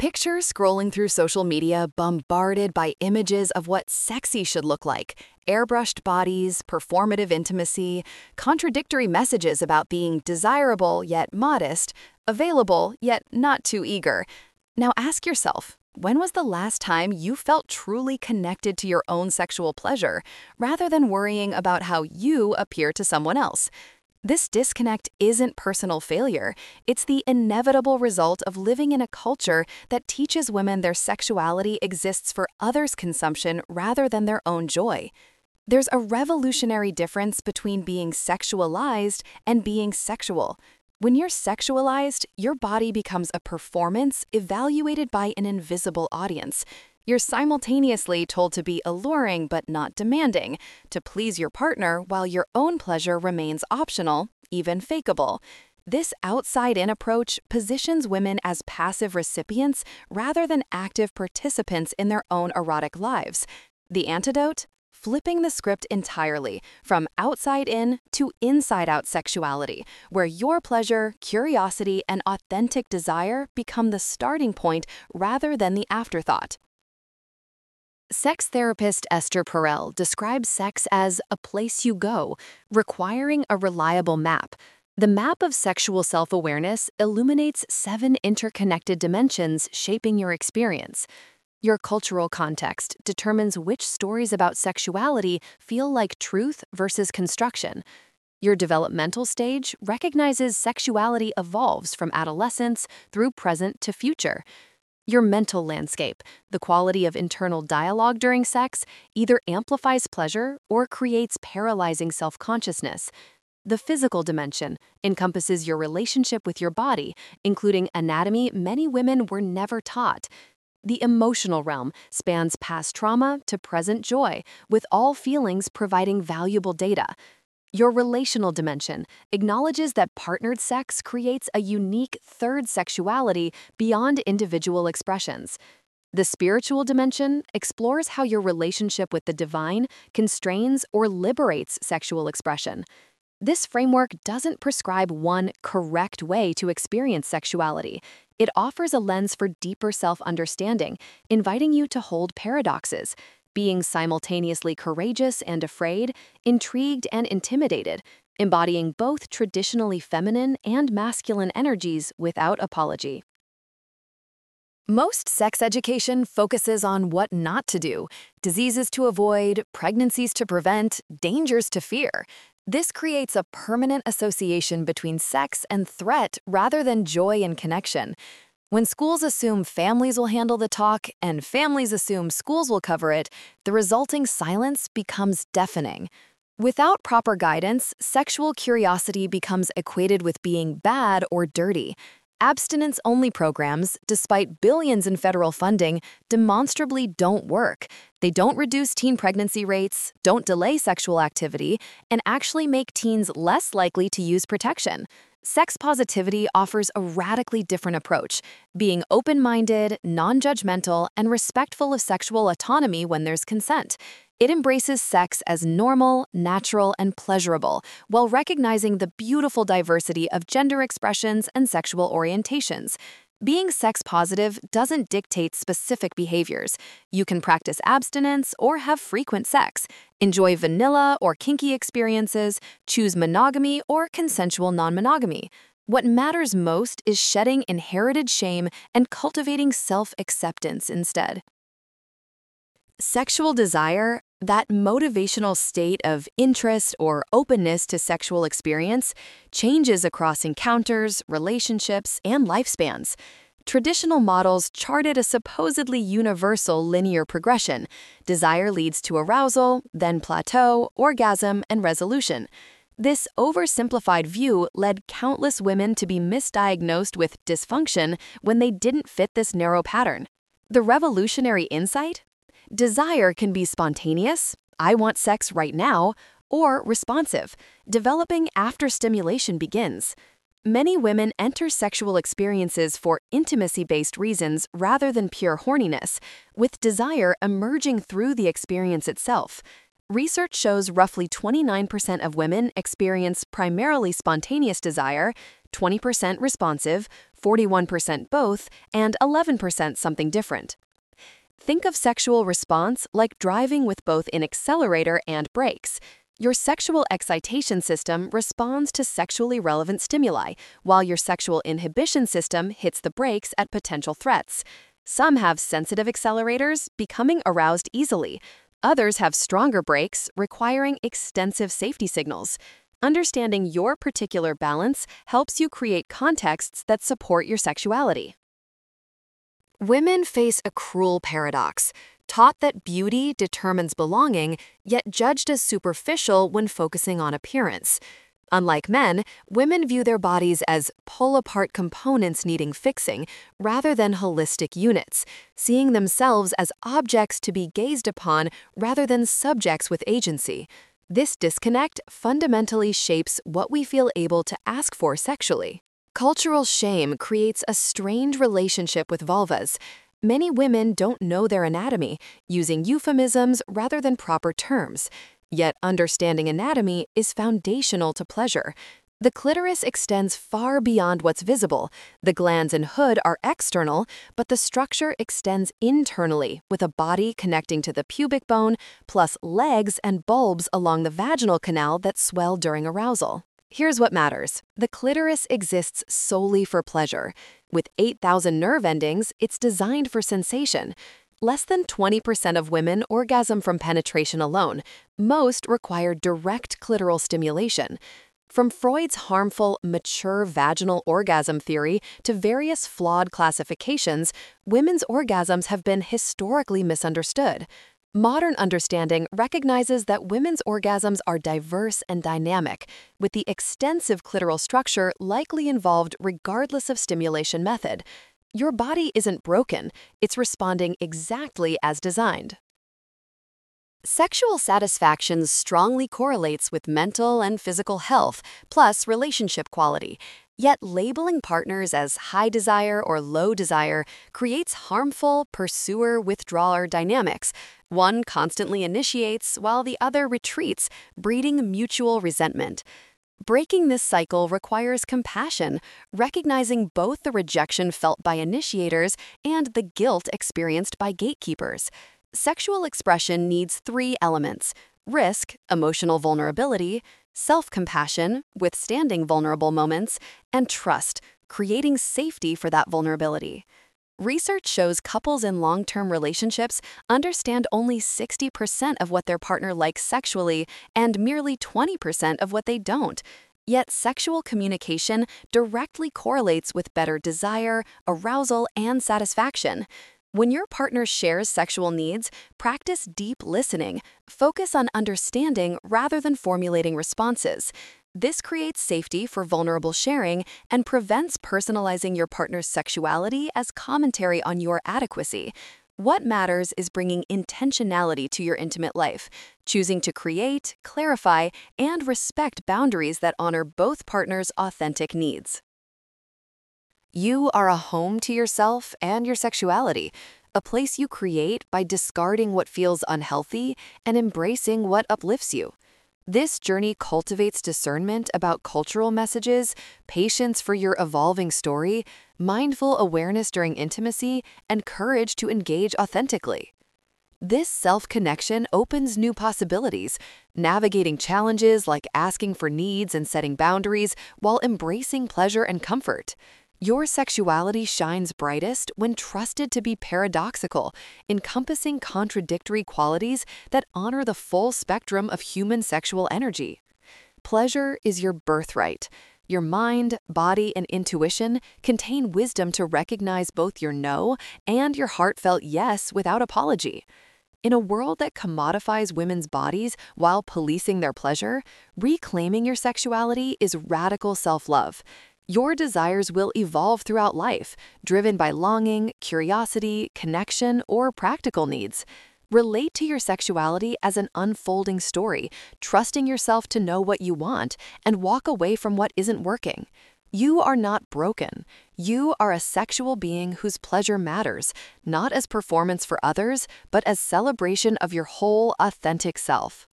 Picture scrolling through social media bombarded by images of what sexy should look like: airbrushed bodies, performative intimacy, contradictory messages about being desirable yet modest, available yet not too eager. Now ask yourself, when was the last time you felt truly connected to your own sexual pleasure, rather than worrying about how you appear to someone else? This disconnect isn't personal failure. It's the inevitable result of living in a culture that teaches women their sexuality exists for others' consumption rather than their own joy. There's a revolutionary difference between being sexualized and being sexual. When you're sexualized, your body becomes a performance evaluated by an invisible audience. You're simultaneously told to be alluring but not demanding, to please your partner while your own pleasure remains optional, even fakeable. This outside-in approach positions women as passive recipients rather than active participants in their own erotic lives. The antidote? Flipping the script entirely, from outside-in to inside-out sexuality, where your pleasure, curiosity, and authentic desire become the starting point rather than the afterthought. Sex therapist Esther Perel describes sex as a place you go, requiring a reliable map. The map of sexual self-awareness illuminates 7 interconnected dimensions shaping your experience. Your cultural context determines which stories about sexuality feel like truth versus construction. Your developmental stage recognizes sexuality evolves from adolescence through present to future. Your mental landscape, the quality of internal dialogue during sex, either amplifies pleasure or creates paralyzing self-consciousness. The physical dimension encompasses your relationship with your body, including anatomy many women were never taught. The emotional realm spans past trauma to present joy, with all feelings providing valuable data. Your relational dimension acknowledges that partnered sex creates a unique third sexuality beyond individual expressions. The spiritual dimension explores how your relationship with the divine constrains or liberates sexual expression. This framework doesn't prescribe one correct way to experience sexuality. It offers a lens for deeper self-understanding, inviting you to hold paradoxes, being simultaneously courageous and afraid, intrigued and intimidated, embodying both traditionally feminine and masculine energies without apology. Most sex education focuses on what not to do: diseases to avoid, pregnancies to prevent, dangers to fear. This creates a permanent association between sex and threat rather than joy and connection. When schools assume families will handle the talk and families assume schools will cover it, the resulting silence becomes deafening. Without proper guidance, sexual curiosity becomes equated with being bad or dirty. Abstinence-only programs, despite billions in federal funding, demonstrably don't work. They don't reduce teen pregnancy rates, don't delay sexual activity, and actually make teens less likely to use protection. Sex positivity offers a radically different approach, being open-minded, non-judgmental, and respectful of sexual autonomy when there's consent. It embraces sex as normal, natural, and pleasurable, while recognizing the beautiful diversity of gender expressions and sexual orientations. Being sex-positive doesn't dictate specific behaviors. You can practice abstinence or have frequent sex, enjoy vanilla or kinky experiences, choose monogamy or consensual non-monogamy. What matters most is shedding inherited shame and cultivating self-acceptance instead. Sexual desire, that motivational state of interest or openness to sexual experience, changes across encounters, relationships, and lifespans. Traditional models charted a supposedly universal linear progression. Desire leads to arousal, then plateau, orgasm, and resolution. This oversimplified view led countless women to be misdiagnosed with dysfunction when they didn't fit this narrow pattern. The revolutionary insight? Desire can be spontaneous, I want sex right now, or responsive, developing after stimulation begins. Many women enter sexual experiences for intimacy-based reasons rather than pure horniness, with desire emerging through the experience itself. Research shows roughly 29% of women experience primarily spontaneous desire, 20% responsive, 41% both, and 11% something different. Think of sexual response like driving with both an accelerator and brakes. Your sexual excitation system responds to sexually relevant stimuli, while your sexual inhibition system hits the brakes at potential threats. Some have sensitive accelerators, becoming aroused easily. Others have stronger brakes, requiring extensive safety signals. Understanding your particular balance helps you create contexts that support your sexuality. Women face a cruel paradox, taught that beauty determines belonging, yet judged as superficial when focusing on appearance. Unlike men, women view their bodies as pull-apart components needing fixing, rather than holistic units, seeing themselves as objects to be gazed upon rather than subjects with agency. This disconnect fundamentally shapes what we feel able to ask for sexually. Cultural shame creates a strained relationship with vulvas. Many women don't know their anatomy, using euphemisms rather than proper terms. Yet understanding anatomy is foundational to pleasure. The clitoris extends far beyond what's visible. The glands and hood are external, but the structure extends internally, with a body connecting to the pubic bone, plus legs and bulbs along the vaginal canal that swell during arousal. Here's what matters. The clitoris exists solely for pleasure. With 8,000 nerve endings, it's designed for sensation. Less than 20% of women orgasm from penetration alone. Most require direct clitoral stimulation. From Freud's harmful, mature vaginal orgasm theory to various flawed classifications, women's orgasms have been historically misunderstood. Modern understanding recognizes that women's orgasms are diverse and dynamic, with the extensive clitoral structure likely involved regardless of stimulation method. Your body isn't broken, it's responding exactly as designed. Sexual satisfaction strongly correlates with mental and physical health, plus relationship quality. Yet labeling partners as high desire or low desire creates harmful pursuer-withdrawer dynamics. One constantly initiates while the other retreats, breeding mutual resentment. Breaking this cycle requires compassion, recognizing both the rejection felt by initiators and the guilt experienced by gatekeepers. Sexual expression needs 3 elements: risk, emotional vulnerability; self-compassion, withstanding vulnerable moments; and trust, creating safety for that vulnerability. Research shows couples in long-term relationships understand only 60% of what their partner likes sexually and merely 20% of what they don't. Yet sexual communication directly correlates with better desire, arousal, and satisfaction. When your partner shares sexual needs, practice deep listening. Focus on understanding rather than formulating responses. This creates safety for vulnerable sharing and prevents personalizing your partner's sexuality as commentary on your adequacy. What matters is bringing intentionality to your intimate life, choosing to create, clarify, and respect boundaries that honor both partners' authentic needs. You are a home to yourself and your sexuality, a place you create by discarding what feels unhealthy and embracing what uplifts you. This journey cultivates discernment about cultural messages, patience for your evolving story, mindful awareness during intimacy, and courage to engage authentically. This self-connection opens new possibilities, navigating challenges like asking for needs and setting boundaries while embracing pleasure and comfort. Your sexuality shines brightest when trusted to be paradoxical, encompassing contradictory qualities that honor the full spectrum of human sexual energy. Pleasure is your birthright. Your mind, body, and intuition contain wisdom to recognize both your no and your heartfelt yes without apology. In a world that commodifies women's bodies while policing their pleasure, reclaiming your sexuality is radical self-love. Your desires will evolve throughout life, driven by longing, curiosity, connection, or practical needs. Relate to your sexuality as an unfolding story, trusting yourself to know what you want and walk away from what isn't working. You are not broken. You are a sexual being whose pleasure matters, not as performance for others, but as celebration of your whole authentic self.